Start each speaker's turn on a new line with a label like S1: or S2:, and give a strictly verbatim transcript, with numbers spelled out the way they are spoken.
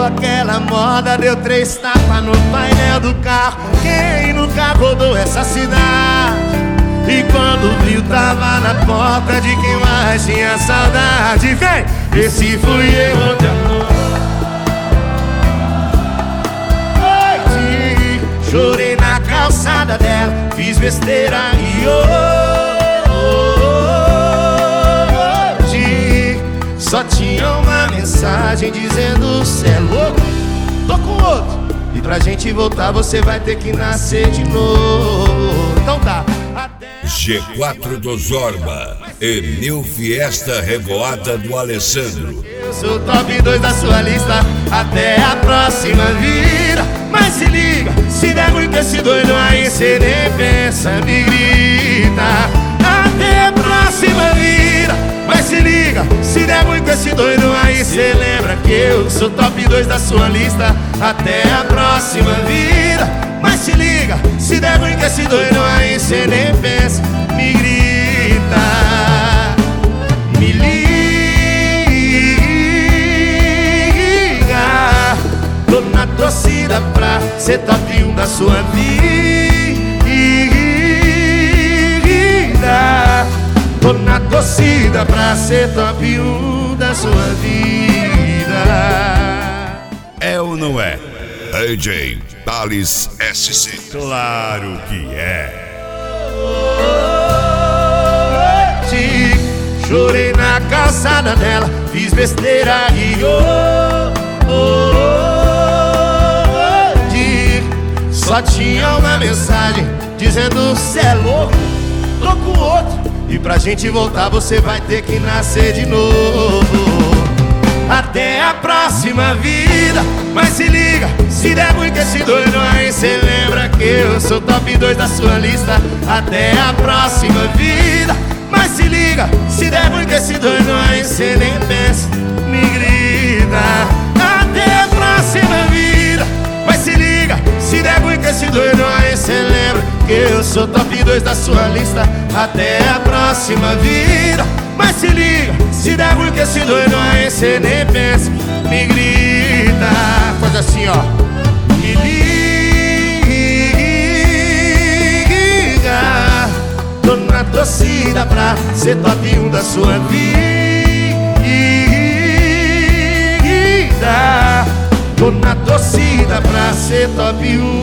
S1: Chegou aquela moda, deu três tapas no painel do carro. Quem nunca rodou essa cidade? E quando viu tava na porta de quem mais tinha saudade. Vem! Esse fui eu ontem à noite. Chorei na calçada dela, fiz besteira e hoje só tinha uma mensagem dizendo: cê é louco, tô com outro. E pra gente voltar você vai ter que nascer de novo. Então tá.
S2: G quatro do Zorba e New Fiesta Revoada do Alessandro.
S1: Eu sou top dois da sua lista. Até a próxima vida. Mas se liga, se der ruim com esse doido aí, cê nem pensa, me grita. Até a próxima vida. Mas se liga, se der ruim com esse doido aí, cê lembra que eu sou top dois da sua lista. Até a próxima vida. Mas se liga, se der ruim com esse doido aí, cê nem pensa, me grita. Me liga, tô na torcida pra ser top um da sua vida. Tô na torcida pra ser top um da sua vida.
S2: É ou não é? A J Thales S C.
S3: Claro que é.
S1: Chorei na calçada dela, fiz besteira e hoje só tinha uma mensagem dizendo: cê é louco, tô com outro. E pra gente voltar você vai ter que nascer de novo. Até a próxima vida. Mas se liga, se der ruim com esse doido aí, cê lembra que eu sou top dois da sua lista. Até a próxima vida. Mas se liga, se der ruim com esse doido aí, cê nem pensa, me grita. Até a próxima vida. Mas se liga, se der ruim com esse doido aí, cê lembra que eu sou top dois da sua lista. Até a próxima vida. Mas se liga, se der ruim com esse doido aí, cê nem pensa, me grita. Faz assim, ó. Me liga, tô na torcida pra ser top um da sua vida. Tô na torcida pra ser top um